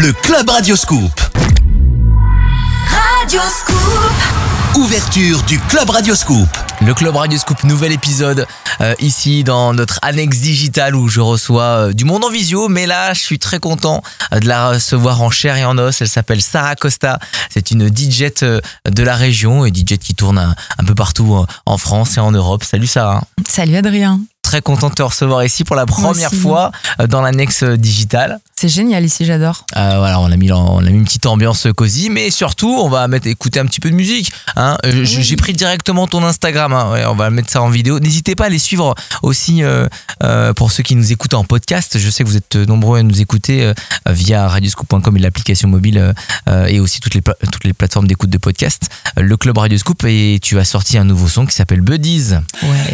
Le Club Radioscoop. Radioscoop. Ouverture du Club Radioscoop. Le Club Radioscoop, nouvel épisode ici dans notre annexe digitale où je reçois du monde en visio, mais là je suis très content de la recevoir en chair et en os. Elle s'appelle Sarah Costa, c'est une DJ de la région et DJ qui tourne un peu partout en France et en Europe. Salut Sarah. Salut Adrien. Très content de te recevoir ici pour la première fois dans l'annexe digitale. C'est génial ici, j'adore. Voilà, on a mis une petite ambiance cosy, mais surtout on va écouter un petit peu de musique. J'ai pris directement ton Instagram, on va mettre ça en vidéo. N'hésitez pas à les suivre aussi pour ceux qui nous écoutent en podcast. Je sais que vous êtes nombreux à nous écouter via radioscoop.com et l'application mobile et aussi toutes les plateformes d'écoute de podcast. Le Club Radioscoop, et tu as sorti un nouveau son qui s'appelle Buddies. Ouais.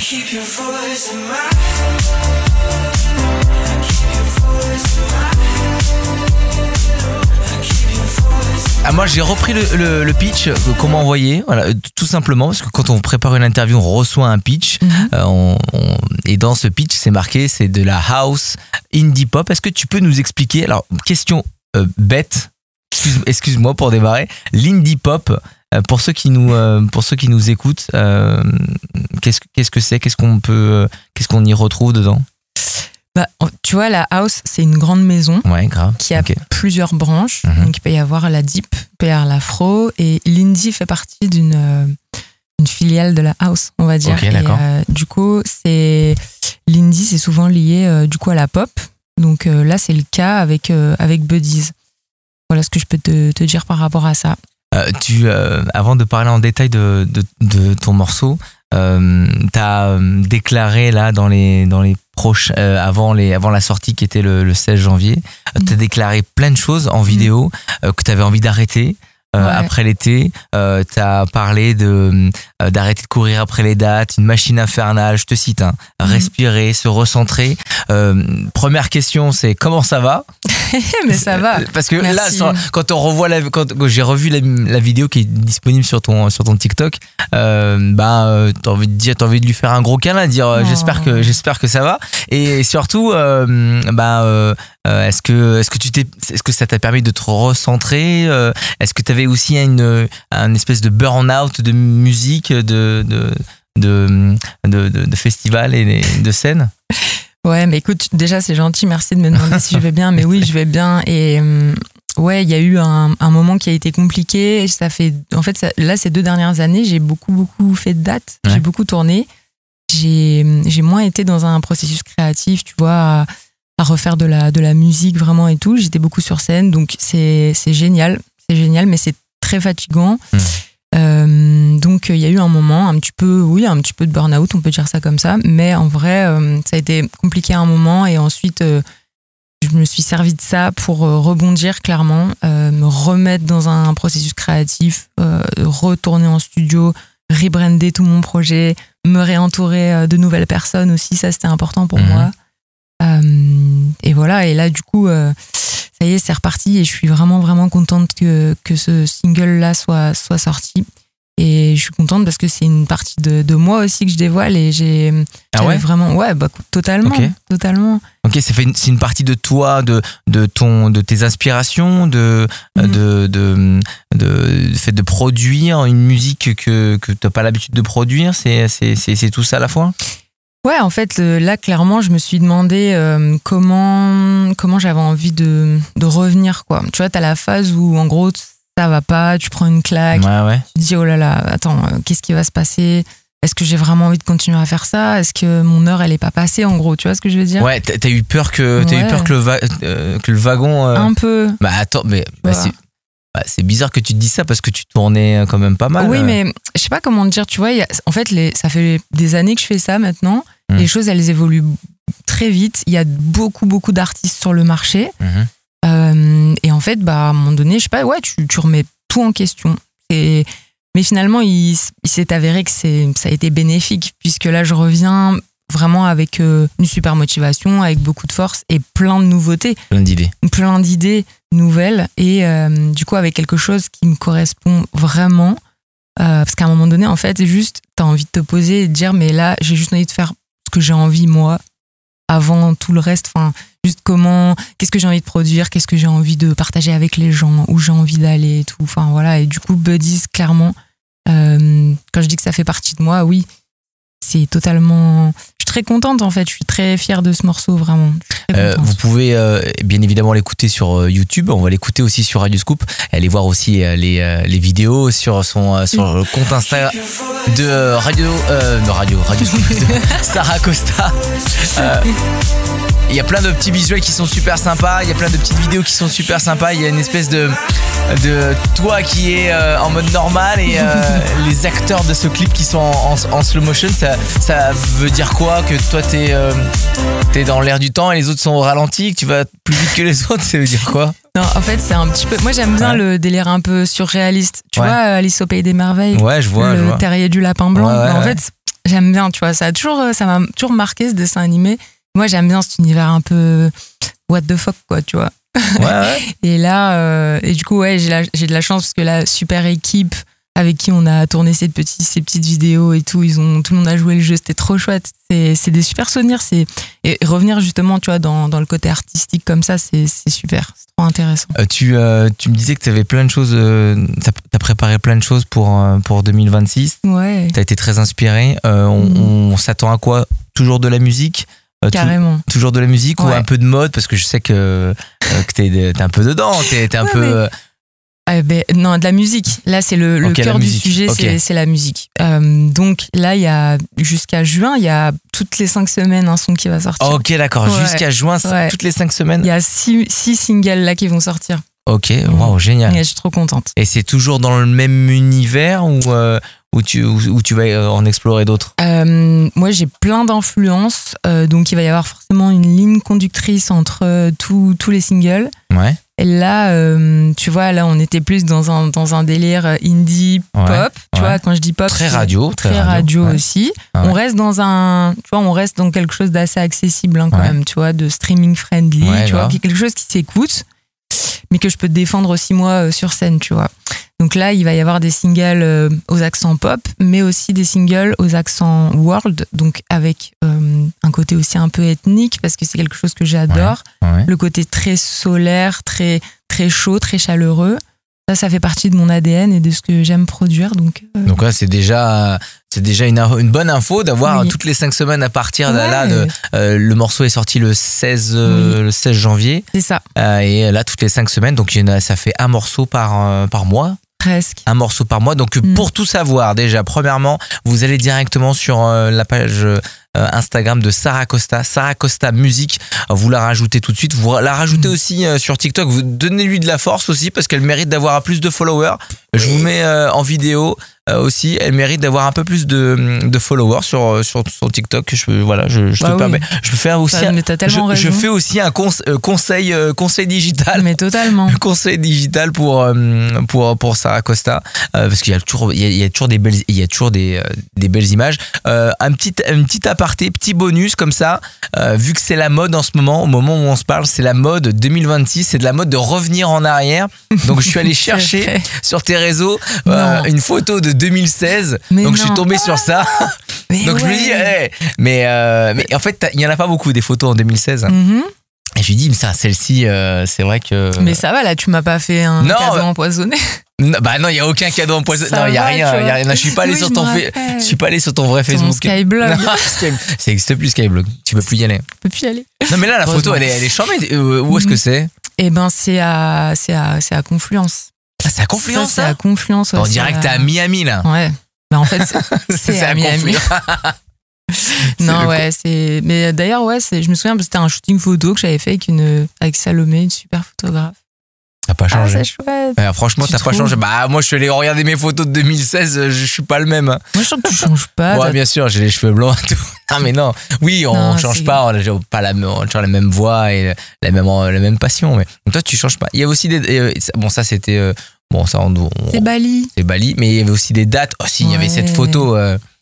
Moi j'ai repris le pitch qu'on m'a envoyé, voilà, tout simplement parce que quand on prépare une interview on reçoit un pitch et dans ce pitch c'est marqué, c'est de la house indie pop. Est-ce que tu peux nous expliquer, alors question bête, excuse-moi pour démarrer, l'indie pop pour ceux qui nous écoutent, qu'est-ce que c'est, qu'est-ce qu'on y retrouve dedans? Tu vois, la house, c'est une grande maison qui a plusieurs branches. Donc, il peut y avoir la deep, il peut y avoir l'afro, et l'indie fait partie d'une filiale de la house, on va dire. Du coup, l'indie, c'est souvent lié du coup à la pop. Donc là, c'est le cas avec Buddies. Voilà ce que je peux te dire par rapport à ça. Avant de parler en détail de ton morceau, t'as déclaré là dans les proches avant la sortie qui était le 16 janvier, t'as déclaré plein de choses en vidéo que t'avais envie d'arrêter après l'été. T'as parlé d'arrêter de courir après les dates, une machine infernale, je te cite, respirer, se recentrer. Première question, c'est comment ça va? Mais ça va. Parce que merci. Là, quand quand j'ai revu la vidéo qui est disponible sur ton TikTok, t'as envie de lui faire un gros câlin, dire j'espère que ça va. Et surtout, est-ce que ça t'a permis de te recentrer? Est-ce que t'avais aussi un espèce de burn-out de musique, de festival et de scène? Ouais, mais écoute, déjà c'est gentil, merci de me demander si je vais bien, mais oui, je vais bien. Et il y a eu un moment qui a été compliqué. Là, ces 2 dernières années, j'ai beaucoup fait de dates, j'ai beaucoup tourné. J'ai moins été dans un processus créatif, tu vois, à refaire de la musique vraiment et tout. J'étais beaucoup sur scène, donc c'est génial, mais c'est très fatigant. Donc il y a eu un moment un petit peu de burn-out, on peut dire ça comme ça, mais en vrai ça a été compliqué à un moment, et ensuite je me suis servi de ça pour rebondir clairement, me remettre dans un processus créatif, retourner en studio, rebrander tout mon projet, me réentourer de nouvelles personnes aussi, ça c'était important pour moi. Et voilà, et là du coup ça y est, c'est reparti, et je suis vraiment contente que ce single là soit sorti, et je suis contente parce que c'est une partie de moi aussi que je dévoile, et vraiment totalement. Ok, c'est une partie de toi, de tes inspirations, de fait de produire une musique que t'as pas l'habitude de produire, c'est tout ça à la fois? Ouais, en fait, là, clairement, je me suis demandé comment j'avais envie de revenir, quoi. Tu vois, t'as la phase où, en gros, ça va pas, tu prends une claque, tu te dis, oh là là, attends, qu'est-ce qui va se passer? Est-ce que j'ai vraiment envie de continuer à faire ça? Est-ce que mon heure, elle est pas passée, en gros? Tu vois ce que je veux dire? Ouais, t'as eu peur que le wagon... Un peu. Bah attends, mais... c'est bizarre que tu te dises ça parce que tu tournais quand même pas mal. Oui, mais je sais pas comment te dire, tu vois, en fait, ça fait des années que je fais ça maintenant. Les choses, elles évoluent très vite. Il y a beaucoup d'artistes sur le marché. Et en fait, à un moment donné, je sais pas, tu remets tout en question. Mais finalement, il s'est avéré que ça a été bénéfique, puisque là, je reviens vraiment avec une super motivation, avec beaucoup de force et plein de nouveautés. Plein d'idées nouvelles, et du coup, avec quelque chose qui me correspond vraiment. Parce qu'à un moment donné, en fait, c'est juste, t'as envie de te poser et de dire, mais là, j'ai juste envie de faire ce que j'ai envie, moi, avant tout le reste. Enfin, Juste qu'est-ce que j'ai envie de produire, qu'est-ce que j'ai envie de partager avec les gens, où j'ai envie d'aller et tout. Enfin voilà, et du coup Buddies, clairement, quand je dis que ça fait partie de moi, oui, c'est totalement... Je suis très contente en fait, je suis très fière de ce morceau, vraiment. Vous pouvez bien évidemment l'écouter sur YouTube, on va l'écouter aussi sur Radio Scoop, allez voir aussi les vidéos sur le compte Insta de Radio Scoop, de Sarah Costa. Il y a plein de petits visuels qui sont super sympas, il y a plein de petites vidéos qui sont super sympas, il y a une espèce de toi qui est en mode normal et les acteurs de ce clip qui sont en slow motion, ça veut dire quoi? Que toi t'es dans l'air du temps et les autres sont au ralenti, que tu vas plus vite que les autres, ça veut dire quoi? Non, en fait, c'est un petit peu... Moi, j'aime bien le délire un peu surréaliste. Tu vois, Alice au Pays des Merveilles. Ouais, je vois. Le terrier du lapin blanc. En fait, j'aime bien, tu vois. Ça m'a toujours marqué, ce dessin animé. Moi, j'aime bien cet univers un peu what the fuck, quoi, tu vois. Ouais. Et là, et du coup, ouais, j'ai de la chance parce que la super équipe avec qui on a tourné ces petites vidéos et tout, tout le monde a joué le jeu, c'était trop chouette. C'est des super souvenirs. Et revenir justement, tu vois, dans le côté artistique comme ça, c'est super. C'est trop intéressant. Tu me disais que tu avais plein de choses, t'as préparé plein de choses pour 2026. Ouais. T'as été très inspiré. On s'attend à quoi? Toujours de la musique? Carrément. Toujours de la musique ou un peu de mode? Parce que je sais que t'es un peu dedans. T'es un peu... non, de la musique. Là, c'est le cœur du sujet, c'est la musique. Donc là, il y a jusqu'à juin, il y a toutes les 5 semaines un son qui va sortir. Ok, d'accord. Ouais. Jusqu'à juin, toutes les 5 semaines. Il y a 6 singles là qui vont sortir. Ok, waouh, génial. Et je suis trop contente. Et c'est toujours dans le même univers ou tu vas en explorer d'autres? Moi, j'ai plein d'influences, donc il va y avoir forcément une ligne conductrice entre tous les singles. Ouais. Et là, tu vois, là, on était plus dans un délire indie pop. Tu vois, quand je dis pop, très radio aussi. Ouais. On reste on reste dans quelque chose d'assez accessible quand même, tu vois, de streaming friendly, tu vois, puis quelque chose qui s'écoute, mais que je peux défendre aussi moi sur scène, tu vois. Donc là, il va y avoir des singles aux accents pop, mais aussi des singles aux accents world, donc avec un côté aussi un peu ethnique, parce que c'est quelque chose que j'adore. Ouais. Le côté très solaire, très, très chaud, très chaleureux. Ça fait partie de mon ADN et de ce que j'aime produire. Donc là, c'est déjà une bonne info d'avoir toutes les 5 semaines à partir de là. Le morceau est sorti le 16 janvier. C'est ça. Et là, toutes les 5 semaines, donc ça fait un morceau par mois. Presque. Un morceau par mois. Donc pour tout savoir, déjà, premièrement, vous allez directement sur la page Instagram de Sarah Costa Musique. Vous la rajoutez tout de suite. Vous la rajoutez aussi sur TikTok. Vous donnez-lui de la force aussi parce qu'elle mérite d'avoir plus de followers. Je vous mets en vidéo aussi. Elle mérite d'avoir un peu plus de followers sur son TikTok. Je te permets. Je peux faire aussi. Je fais aussi un conseil digital. Mais totalement. Conseil digital pour Sarah Costa parce qu'il y a toujours des belles images. Un petit aparté, petit bonus comme ça. Vu que c'est la mode en ce moment, au moment où on se parle, c'est la mode 2026. C'est de la mode de revenir en arrière. Donc je suis allé chercher sur tes réseaux une photo de 2016. Donc je suis tombé sur ça. Donc je me dis, mais en fait, il n'y en a pas beaucoup des photos en 2016. Et je lui dis, mais ça, celle-ci, c'est vrai que... Mais ça va, là, tu m'as pas fait un cadeau empoisonné. Non, bah non, il n'y a aucun cadeau empoisonné. Non, il n'y a rien. Je suis pas allé sur ton vrai Facebook. Skyblog. Non, ça n'existe plus, Skyblog. Tu peux plus y aller. Je peux plus y aller. Non, mais là, la photo, elle est charmée. Où est-ce que c'est? Eh ben, c'est à Confluence. Ah, c'est à Confluence, ça? C'est à Confluence. On dirait que t'es à Miami, là. Ouais. Bah, en fait, c'est à Miami. Non, mais d'ailleurs, je me souviens parce que c'était un shooting photo que j'avais fait avec Salomé, une super photographe. T'as pas changé. Ah, c'est chouette. Franchement, t'as pas changé. Bah, moi, je suis allé regarder mes photos de 2016, je suis pas le même. Moi, je sens que tu changes pas. Ouais, bien sûr, j'ai les cheveux blancs et tout. Non, mais non. Oui, on change pas, on a pas la même voix et la même passion. Mais toi, tu changes pas. Il y a aussi bon, ça, c'était. Bon, ça, c'est Bali. C'est Bali, mais il y avait aussi des dates. Oh, si, il y avait cette photo.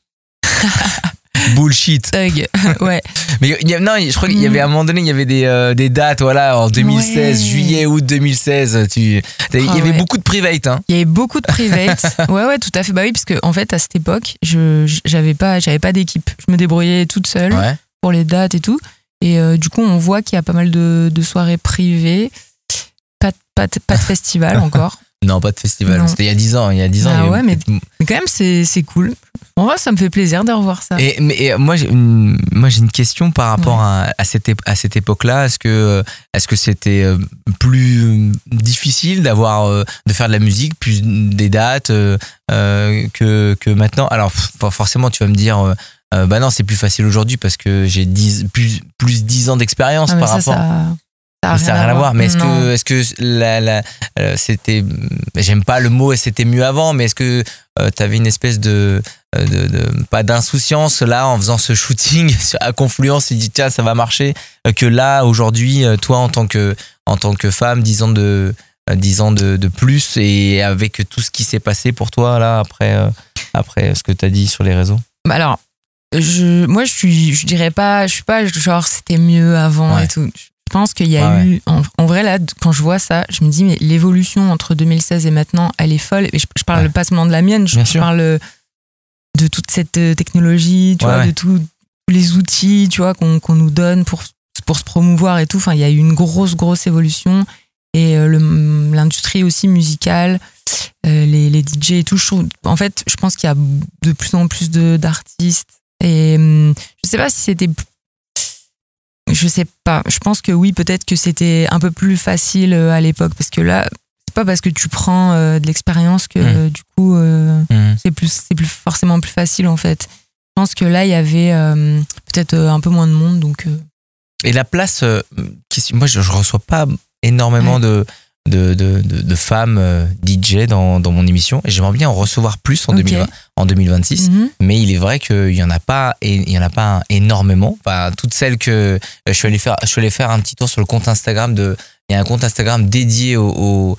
Bullshit. Thug. Ouais. Mais je crois qu'il y avait à un moment donné, il y avait des dates, voilà, en 2016, juillet, août 2016. Il y avait beaucoup de private, hein. Il y avait beaucoup de private. ouais, tout à fait. Bah oui, parce que en fait, à cette époque, j'avais pas d'équipe. Je me débrouillais toute seule pour les dates et tout. Et du coup, on voit qu'il y a pas mal de soirées privées. Pas de festival encore. Non, pas de festival. Non. C'était il y a 10 ans. Il y a 10 ans. Ah ouais, mais quand même, c'est cool. En vrai, ça me fait plaisir de revoir ça. Et moi, j'ai une question par rapport à cette époque-là. Est-ce que c'était plus difficile de faire de la musique, plus des dates que maintenant? Alors, forcément, tu vas me dire, bah non, c'est plus facile aujourd'hui parce que j'ai plus 10 ans d'expérience par rapport. Ça n'a rien à voir. Mais est-ce que c'était, j'aime pas le mot, c'était mieux avant, mais est-ce que t'avais une espèce de pas d'insouciance là en faisant ce shooting à Confluence, tu dis tiens ça va marcher, que là aujourd'hui toi en tant que femme 10 ans de plus, et avec tout ce qui s'est passé pour toi là après ce que t'as dit sur les réseaux? Bah alors je dirais pas, je suis pas genre c'était mieux avant et tout. Je pense qu'il y a eu, en vrai là, quand je vois ça, je me dis mais l'évolution entre 2016 et maintenant, elle est folle. Et je parle pas seulement de la mienne, je parle de toute cette technologie, tu vois, de tous les outils, tu vois, qu'on nous donne pour se promouvoir et tout. Enfin, il y a eu une grosse évolution, et l'industrie aussi musicale, les DJ et tout. En fait, je pense qu'il y a de plus en plus d'artistes, et je sais pas si c'était. Je sais pas. Je pense que oui, peut-être que c'était un peu plus facile à l'époque, parce que là, c'est pas parce que tu prends de l'expérience que du coup c'est plus forcément plus facile en fait. Je pense que là, il y avait peut-être un peu moins de monde, donc. Et la place, moi, je reçois pas énormément de femmes DJ dans mon émission, et j'aimerais bien en recevoir plus en 2026, mais il est vrai qu'il y en a pas énormément. Enfin, toutes celles que je suis allé faire un petit tour sur le compte Instagram il y a un compte Instagram dédié aux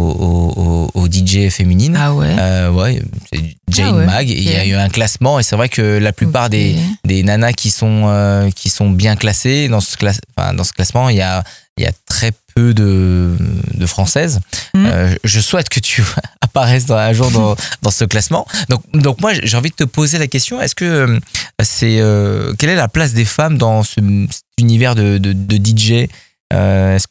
DJ féminines. Ah ouais. C'est Jane Mag. Il y a eu un classement, et c'est vrai que la plupart des nanas qui sont bien classées dans ce classement, il y a très peu de françaises. Je souhaite que tu apparaisses un jour dans ce classement. Donc moi, j'ai envie de te poser la question, est-ce que quelle est la place des femmes dans cet univers de DJ? Est-ce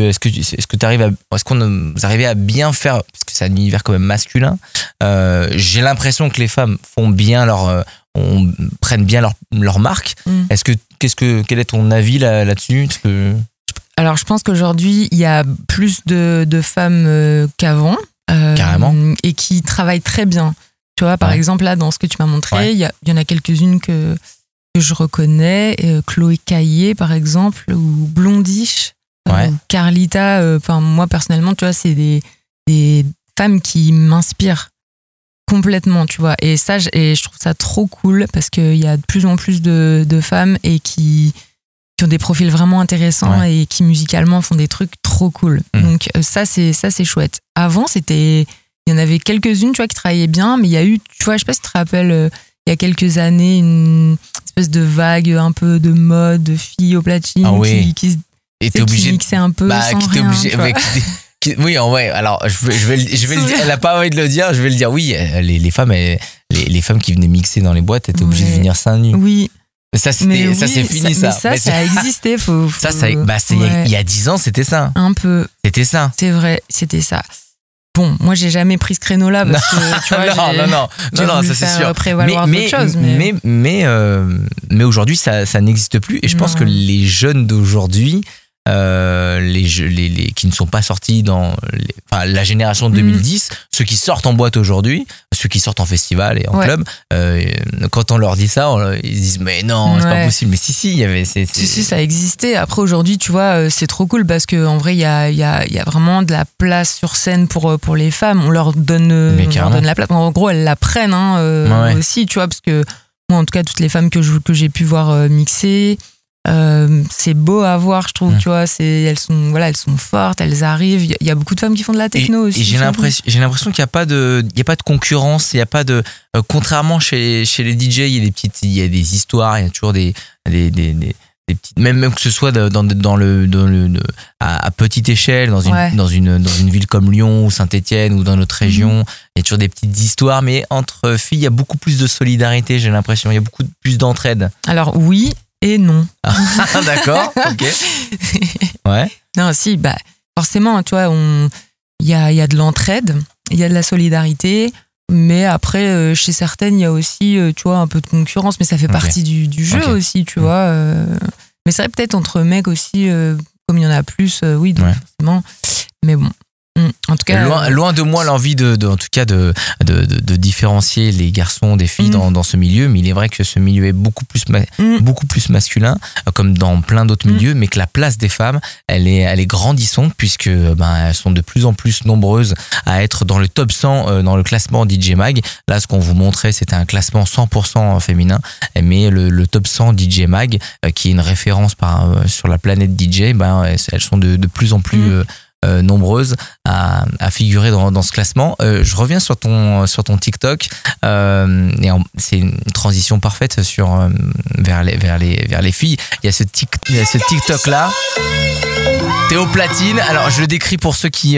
qu'on arrivait à bien faire, parce que c'est un univers quand même masculin, j'ai l'impression que les femmes font bien prennent bien leur marque. Quel est ton avis là-dessus? Alors, je pense qu'aujourd'hui, il y a plus de femmes qu'avant. Carrément. Et qui travaillent très bien. Tu vois, par exemple, là, dans ce que tu m'as montré, il y en a quelques-unes que je reconnais. Chloé Caillé, par exemple, ou Blondish, ou Carlita. Moi, personnellement, tu vois, c'est des femmes qui m'inspirent complètement, tu vois. Et je trouve ça trop cool, parce qu'il y a de plus en plus de femmes et qui ont des profils vraiment intéressants et qui musicalement font des trucs trop cool. Donc ça c'est chouette. Avant, il y en avait quelques-unes, tu vois, qui travaillaient bien, mais il y a eu, tu vois, je sais pas si tu te rappelles, il y a quelques années, une espèce de vague un peu de mode, de filles au platine qui mixaient un peu sans rien. Oui, alors je vais le dire, elle a pas envie de le dire, je vais le dire. Oui, les femmes qui venaient mixer dans les boîtes étaient obligées de venir seins nus. Oui. Ça, c'est fini, ça. Mais ça a existé. Il y a 10 ans, c'était ça. Un peu. C'était ça. C'est vrai, c'était ça. Bon, moi, j'ai jamais pris ce créneau-là, parce que, tu vois, non, ça c'est sûr. Prévaloir d'autres choses. Mais aujourd'hui, ça n'existe plus. Et je pense que les jeunes d'aujourd'hui, qui ne sont pas sortis dans la génération de 2010, ceux qui sortent en boîte aujourd'hui, ceux qui sortent en festival et en club, quand on leur dit ça, ils disent mais non, c'est pas possible. Mais si, il y avait Si, ça existait. Après, aujourd'hui, tu vois, c'est trop cool, parce qu'en vrai, il y a vraiment de la place sur scène pour les femmes. On leur donne la place. En gros, elles la prennent aussi, tu vois, parce que moi, en tout cas, toutes les femmes que j'ai pu voir mixer, c'est beau à voir, je trouve, tu vois, elles sont fortes, elles arrivent. Il y a beaucoup de femmes qui font de la techno aussi. Et j'ai l'impression qu'il n'y a pas de concurrence, il y a pas de, contrairement chez les DJ, il y a des histoires, il y a toujours des petites, même que ce soit à petite échelle, dans une ville comme Lyon ou Saint-Étienne ou dans notre région, il y a toujours des petites histoires, mais entre filles, il y a beaucoup plus de solidarité, j'ai l'impression, il y a beaucoup plus d'entraide. Alors oui, Et non. D'accord, ok. Ouais. Non, si, bah, forcément, tu vois, il y a de l'entraide, il y a de la solidarité, mais après, chez certaines, il y a aussi, tu vois, un peu de concurrence, mais ça fait partie du jeu aussi, tu vois. Mais c'est vrai, peut-être entre mecs aussi, comme il y en a plus, oui, donc forcément. Mais bon. En tout cas, loin de moi l'envie en tout cas de différencier les garçons des filles dans ce milieu, mais il est vrai que ce milieu est beaucoup plus masculin, comme dans plein d'autres milieux, mais que la place des femmes, elle est grandissante, puisque elles sont de plus en plus nombreuses à être dans le top 100 dans le classement DJ Mag. Là, ce qu'on vous montrait, c'était un classement 100% féminin, mais le top 100 DJ Mag, qui est une référence sur la planète DJ, elles sont de plus en plus nombreuses à figurer dans ce classement. Je reviens sur ton TikTok, et c'est une transition parfaite vers les filles. Il y a ce TikTok là. T'es au platine. Alors je le décris pour ceux qui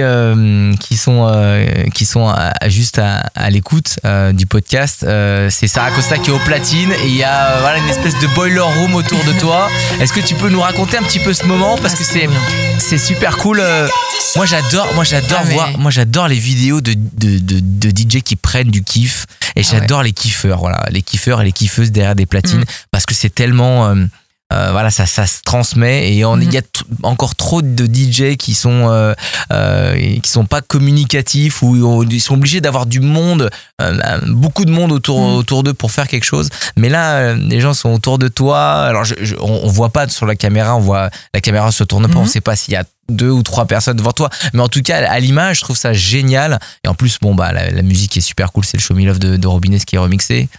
sont juste à l'écoute du podcast. C'est Sarah Costa qui est au platine et il y a une espèce de boiler room autour de toi. Est-ce que tu peux nous raconter un petit peu ce moment, parce que c'est super cool. Moi j'adore les vidéos de DJ qui prennent du kiff, et j'adore les kiffeurs, les kiffeurs et les kiffeuses derrière des platines, parce que c'est tellement ça se transmet, et il y a encore trop de DJ qui sont pas communicatifs, ou ils sont obligés d'avoir du monde, beaucoup de monde autour d'eux pour faire quelque chose. Mais là, les gens sont autour de toi. Alors on voit pas sur la caméra, la caméra se tourne pas, on sait pas s'il y a 2 ou 3 personnes devant toi, mais en tout cas à l'image je trouve ça génial. Et en plus la musique est super cool, c'est le Show Me Love de Robinez qui est remixé.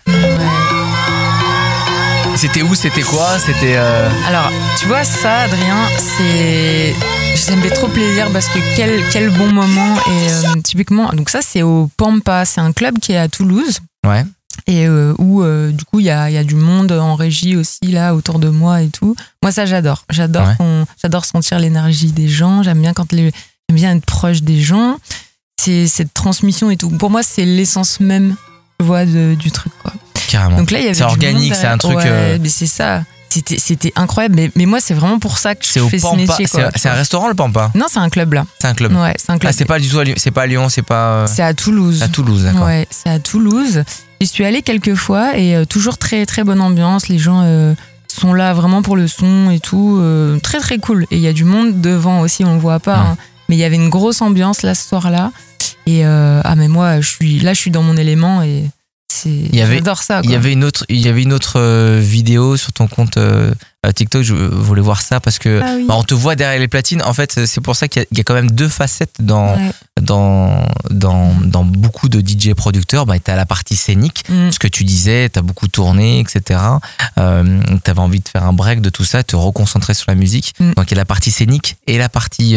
C'était où? C'était quoi? C'était Alors, tu vois, ça, Adrien, ça me fait trop plaisir, parce que quel bon moment. Et typiquement, donc ça, c'est au Pampa. C'est un club qui est à Toulouse. Ouais. Et où, du coup, il y a du monde en régie aussi, là, autour de moi et tout. Moi, ça, j'adore. J'adore sentir l'énergie des gens. J'aime bien être proche des gens. C'est cette transmission et tout. Pour moi, c'est l'essence même, tu vois, du truc, quoi. Carrément. Donc là, il y avait c'est organique, c'est un truc. Mais c'est ça. C'était incroyable. Mais moi, c'est vraiment pour ça que je fais ce métier, quoi. C'est un restaurant, le Pampa? Non, c'est un club là. C'est un club. Ouais, c'est un club. Ah, c'est pas du tout c'est pas à Lyon, c'est pas. C'est à Toulouse. À Toulouse, d'accord. Ouais, c'est à Toulouse. J'y suis allée quelques fois, et toujours très très bonne ambiance. Les gens sont là vraiment pour le son et tout. Très très cool. Et il y a du monde devant aussi, on le voit pas. Hein. Mais il y avait une grosse ambiance là ce soir-là. Et mais moi, je suis dans mon élément, et j'adore ça, quoi. Il y avait une autre vidéo sur ton compte TikTok. Je voulais voir ça parce que on te voit derrière les platines. En fait, c'est pour ça qu'il y a quand même 2 facettes dans beaucoup de DJ producteurs. T'as la partie scénique, ce que tu disais, t'as beaucoup tourné, etc. T'avais envie de faire un break de tout ça, te reconcentrer sur la musique. Donc il y a la partie scénique et la partie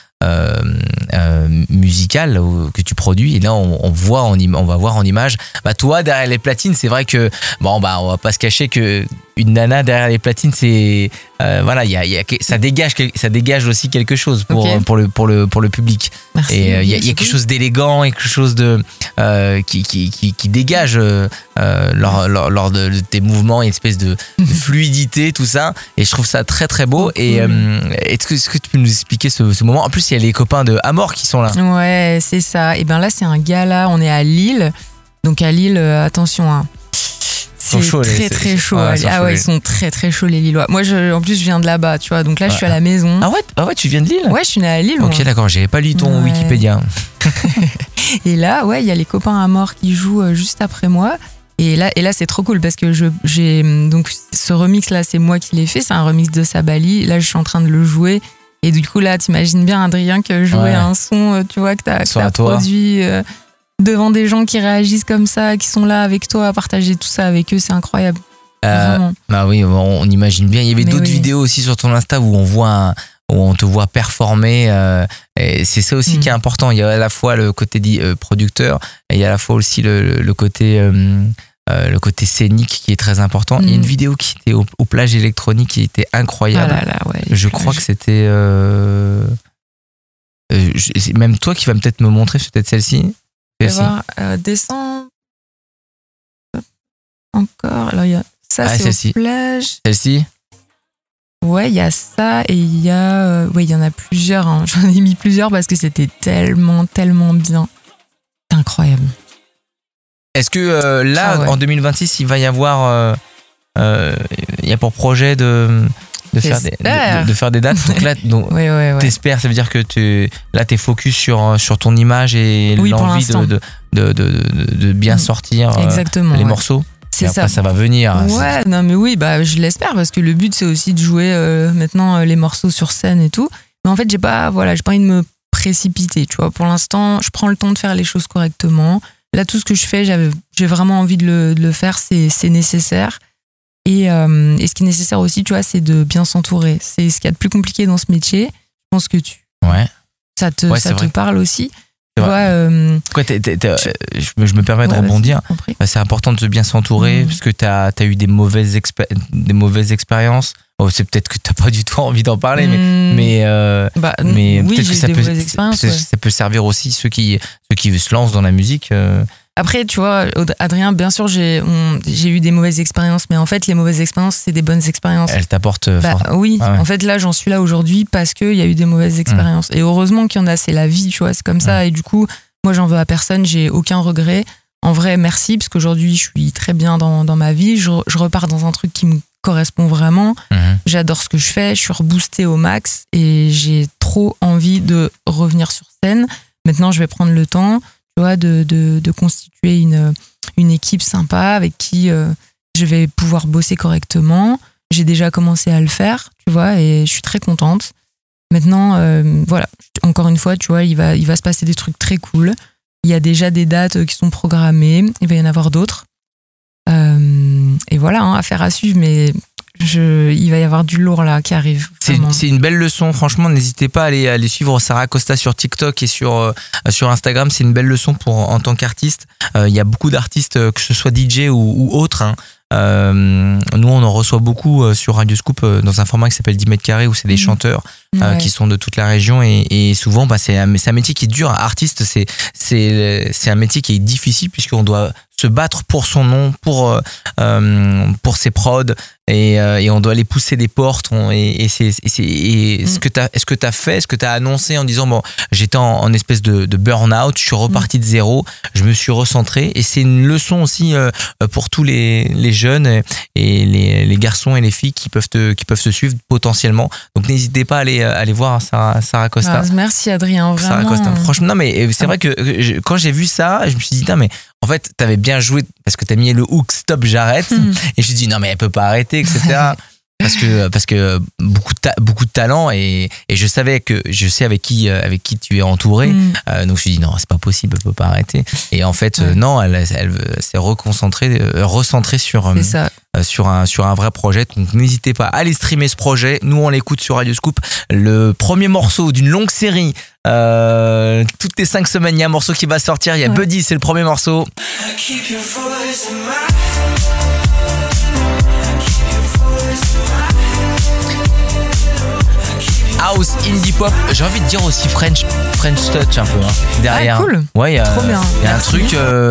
musicale que tu produis, et là on va voir en image toi derrière les platines. C'est vrai que on va pas se cacher que une nana derrière les platines, c'est ça dégage aussi quelque chose pour le public. Merci. Et il y a quelque chose d'élégant et quelque chose de qui dégage lors de tes mouvements, une espèce de fluidité, tout ça, et je trouve ça très très beau. Et est-ce que tu peux nous expliquer ce moment? En plus, il y a les copains de Amor qui sont là. Ouais, c'est ça. Et là, c'est un gala, on est à Lille. Donc à Lille, attention, hein. C'est très chaud. Ils sont très très chauds, les Lillois. Moi, en plus, je viens de là-bas, tu vois. Donc là, je suis à la maison. Ah ouais, tu viens de Lille? Ouais, je suis née à Lille. Ok, d'accord. J'avais pas lu ton Wikipédia. Et là, il y a les copains à mort qui jouent juste après moi. Et là, c'est trop cool, parce que j'ai donc ce remix là, c'est moi qui l'ai fait. C'est un remix de Sabali. Là, je suis en train de le jouer. Et du coup, là, t'imagines bien, Adrien, que jouer un son, tu vois, que t'as produit. Devant des gens qui réagissent comme ça, qui sont là avec toi, à partager tout ça avec eux, c'est incroyable. Oui, on imagine bien. Il y avait d'autres vidéos aussi sur ton Insta où on te voit performer. Et c'est ça aussi qui est important. Il y a à la fois le côté producteur, et il y a à la fois aussi le côté scénique qui est très important. Il y a une vidéo qui était au plage électronique qui était incroyable. Je crois que c'était même toi qui vas peut-être me montrer, c'est peut-être celle-ci. Descends encore. Alors il y a ça, c'est celle-ci. Plage. Celle-ci. Ouais, il y a ça et il y a... il y en a plusieurs. Hein. J'en ai mis plusieurs parce que c'était tellement bien. C'est incroyable. Est-ce que là, en 2026, il va y avoir... il y a pour projet de faire des dates. Donc là, ouais. t'espères, ça veut dire que t'es focus sur ton image et l'envie de bien sortir les morceaux. C'est et après, ça. Ça va venir. Ouais, non mais oui, je l'espère parce que le but c'est aussi de jouer maintenant les morceaux sur scène et tout. Mais en fait, j'ai pas envie de me précipiter, tu vois. Pour l'instant, je prends le temps de faire les choses correctement. Là, tout ce que je fais, j'ai vraiment envie de le faire, c'est nécessaire. Et ce qui est nécessaire aussi, tu vois, c'est de bien s'entourer. C'est ce qu'il y a de plus compliqué dans ce métier. Je pense que ça te parle aussi. Tu vois, je me permets de rebondir. C'est important de bien s'entourer parce que t'as eu des mauvaises expériences. Oh, c'est peut-être que t'as pas du tout envie d'en parler, mais oui, peut-être que ça peut servir aussi ceux qui se lancent dans la musique. Après, tu vois, Adrien, bien sûr, j'ai eu des mauvaises expériences, mais en fait, les mauvaises expériences, c'est des bonnes expériences. Elles t'apportent oui, en fait, là, j'en suis là aujourd'hui parce qu'il y a eu des mauvaises expériences. Et heureusement qu'il y en a, c'est la vie, tu vois, c'est comme ça. Et du coup, moi, j'en veux à personne, j'ai aucun regret. En vrai, merci, parce qu'aujourd'hui, je suis très bien dans ma vie. Je repars dans un truc qui me correspond vraiment. J'adore ce que je fais, je suis reboostée au max et j'ai trop envie de revenir sur scène. Maintenant, je vais prendre le temps, tu vois, de constituer une équipe sympa avec qui je vais pouvoir bosser correctement. J'ai déjà commencé à le faire, tu vois, et je suis très contente. Maintenant, voilà, encore une fois, tu vois, il va se passer des trucs très cool. Il y a déjà des dates qui sont programmées, il va y en avoir d'autres. Et voilà, affaire à suivre, mais il va y avoir du lourd là qui arrive. C'est une belle leçon, franchement, n'hésitez pas à aller suivre Sarah Costa sur TikTok et sur Instagram. C'est une belle leçon en tant qu'artiste. Il y a beaucoup d'artistes, que ce soit DJ ou autres. Nous, on en reçoit beaucoup sur Radio Scoop dans un format qui s'appelle 10 mètres carrés où c'est des chanteurs qui sont de toute la région et souvent c'est un métier qui est dur. Artiste, c'est un métier qui est difficile puisqu'on doit se battre pour son nom, pour ses prods et on doit aller pousser des portes. Ce que t'as fait, ce que t'as annoncé en disant bon, j'étais en espèce de burn-out, je suis reparti de zéro, je me suis recentré et c'est une leçon aussi pour tous les jeunes et les garçons et les filles qui peuvent te suivre potentiellement. Donc n'hésitez pas à aller voir Sarah Costa. Merci Adrien, vraiment. Sarah Costa. Franchement, non mais c'est vrai que quand j'ai vu ça, je me suis dit non mais en fait t'avais bien joué parce que t'as mis le hook stop j'arrête et je me suis dit non mais elle peut pas arrêter, etc. parce que beaucoup de talent et je sais avec qui tu es entouré, donc je me suis dit non c'est pas possible, elle peut pas arrêter et en fait non, elle s'est recentrée sur un vrai projet. Donc n'hésitez pas à aller streamer ce projet. Nous on l'écoute sur Radio Scoop, le premier morceau d'une longue série. Toutes les 5 semaines il y a un morceau qui va sortir. Il y a Buddy, c'est le premier morceau. House, indie pop, j'ai envie de dire aussi French touch un peu derrière. Ah, cool. Ouais, il y a un truc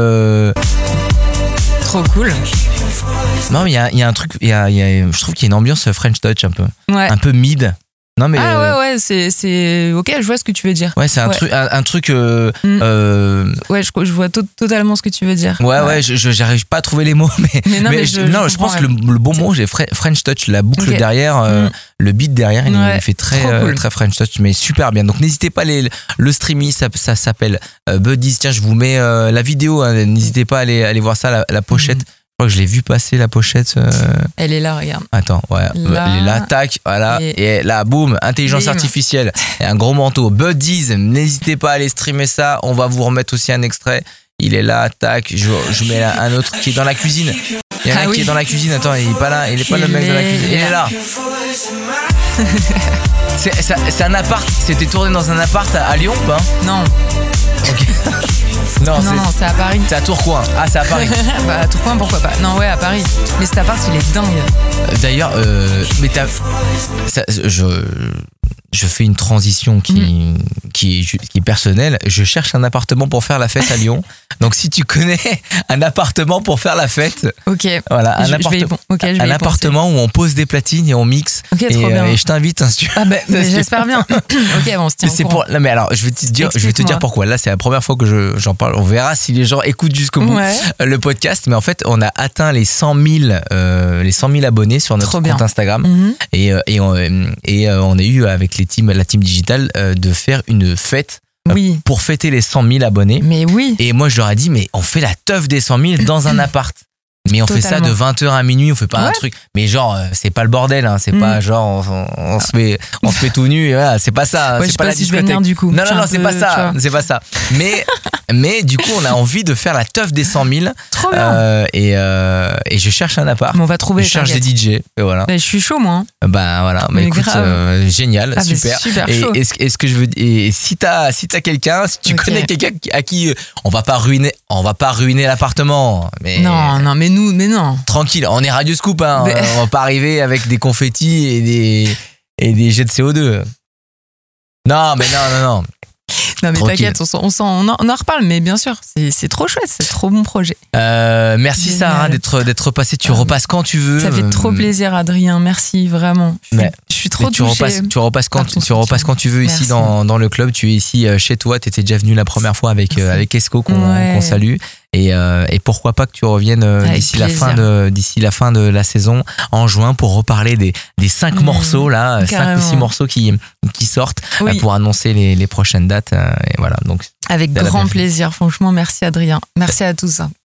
trop cool. Non mais il y a un truc, je trouve qu'il y a une ambiance French touch un peu. Ouais. Un peu mid. Non mais c'est ok, je vois ce que tu veux dire. Ouais, c'est un truc ouais, je vois totalement ce que tu veux dire. Ouais, j'arrive pas à trouver les mots mais je pense que le bon mot, j'ai French touch, la boucle derrière, le beat derrière, il fait très cool. Très French touch, mais super bien. Donc n'hésitez pas le streaming, ça s'appelle Buddies. Tiens, je vous mets la vidéo, n'hésitez pas à aller voir ça, la pochette. Je crois que je l'ai vu passer la pochette. Elle est là, regarde. Attends, ouais. Là, elle est là, tac, voilà. Et là, boum, intelligence artificielle. Et un gros manteau. Buddies, n'hésitez pas à aller streamer ça. On va vous remettre aussi un extrait. Il est là, tac. Je mets là un autre qui est dans la cuisine. Il y en a un qui est dans la cuisine. Attends, il est pas là. Il est pas le mec dans la cuisine. Il est là. C'est un appart. C'était tourné dans un appart à Lyon, pas? Non. Ok. Non, c'est à Paris. C'est à Tourcoing. Ah, c'est à Paris. Bah, à Tourcoing, pourquoi pas? Non, ouais, à Paris. Mais cet appart, il est dingue. D'ailleurs, mais je fais une transition qui est personnelle. Je cherche un appartement pour faire la fête à Lyon. Donc si tu connais un appartement pour faire la fête, Ok. voilà, Je vais y appartement où on pose des platines et on mixe. Ok, trop bien. Et je t'invite, hein, si tu veux. Ah mais j'espère bien. Ok, bon, on se tient au courant. Non mais alors, je vais te dire pourquoi. Là, c'est la première fois que j'en parle. On verra si les gens écoutent jusqu'au bout le podcast. Mais en fait, on a atteint les 100 000 abonnés sur notre compte Instagram. Et on a eu avec la team digitale de faire une fête pour fêter les 100 000 abonnés. Mais oui. Et moi, je leur ai dit, mais on fait la teuf des 100 000 dans un appart. Mais on fait ça de 20h à minuit, on fait pas un truc. Mais genre, c'est pas le bordel, hein. C'est pas genre, on se met tout nu, et voilà, c'est pas ça. Ouais, c'est pas la discothèque. Si je vais venir, du coup. Non, c'est pas ça. C'est pas ça. Mais du coup, on a envie de faire la teuf des 100 000. Trop bien. Et je cherche un appart. Mais on va trouver. Je cherche des DJ. Et voilà. Mais je suis chaud, moi. Bah voilà. Mais écoute, génial, super. Super et chaud. est-ce que je veux, et si t'as quelqu'un, si tu connais quelqu'un à qui on va pas ruiner l'appartement. Mais non, mais non. Tranquille, on est Radio Scoop, hein. On va pas arriver avec des confettis et des jets de CO2. Non. Non mais tranquille. t'inquiète, on en reparle, mais bien sûr, c'est trop chouette, c'est trop bon projet. Merci Génial. Sarah d'être passée. Tu repasses quand tu veux. Ça fait trop plaisir, Adrien. Merci vraiment. Je suis trop touchée. Tu repasses quand tu veux. Merci. Ici dans le club. Tu es ici chez toi. Tu étais déjà venu la première fois avec Esco qu'on salue. Et pourquoi pas que tu reviennes d'ici la fin de la saison en juin pour reparler des 5 morceaux là, 5 ou 6 morceaux qui sortent pour annoncer les prochaines dates. Et voilà, donc avec grand plaisir. Franchement, merci Adrien. Merci à tous.